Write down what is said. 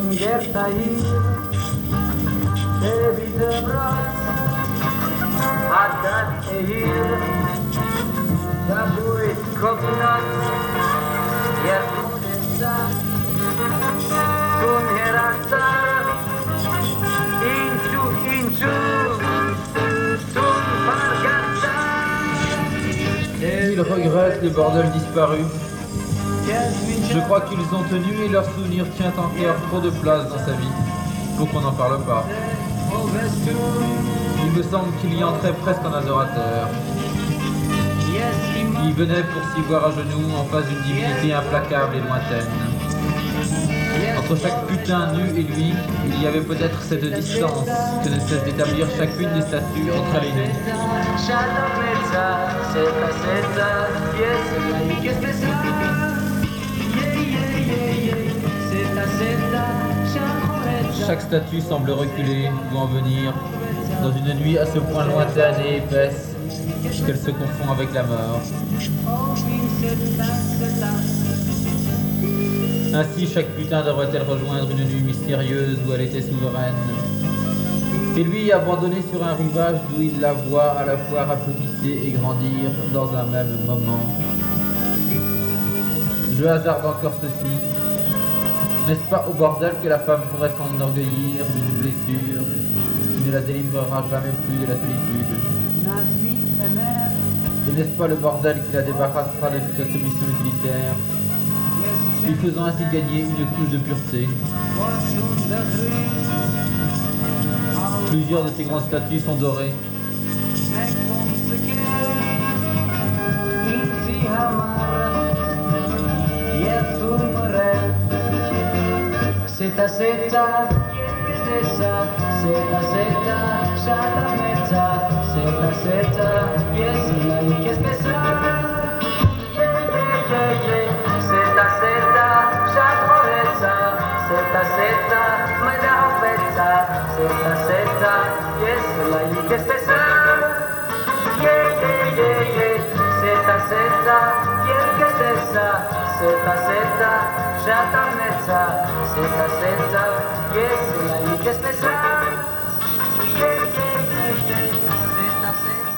gertair, evite bras, hadat eir, dabuit kopnat, yermudesa, sun heratar, inchu, sun pargatar. Il regrette le bordel disparu. Je crois qu'ils ont tenu et leur souvenir tient encore trop de place dans sa vie pour qu'on n'en parle pas. Il me semble qu'il y entrait presque en adorateur. Il venait pour s'y voir à genoux en face d'une divinité implacable et lointaine. Entre chaque putain nu et lui, il y avait peut-être cette distance que ne cesse d'établir chacune des statues entre elle et nous. Chaque statue semble reculer ou en venir dans une nuit à ce point lointaine et épaisse qu'elle se confond avec la mort. Ainsi, chaque putain devrait-elle rejoindre une nuit mystérieuse où elle était souveraine. Et lui, abandonné sur un rivage d'où il la voit à la fois rapetisser et grandir dans un même moment. Je hasarde encore ceci. N'est-ce pas au bordel que la femme pourrait s'enorgueillir d'une blessure qui ne la délivrera jamais plus de la solitude? Et n'est-ce pas le bordel qui la débarrassera de toute sa soumission utilitaire, lui faisant ainsi gagner une couche de pureté? Plusieurs de ces grandes statues sont dorées. Seta seta, seta seta, shata meta, seta seta, yes, like es pesar. Seta seta, shata meta, seta seta, me da ofeta, seta seta, yes, like es pesar. Seta seta, yes, seta seta, shata meta, seta seta, yes, like es pesar. Seta seta.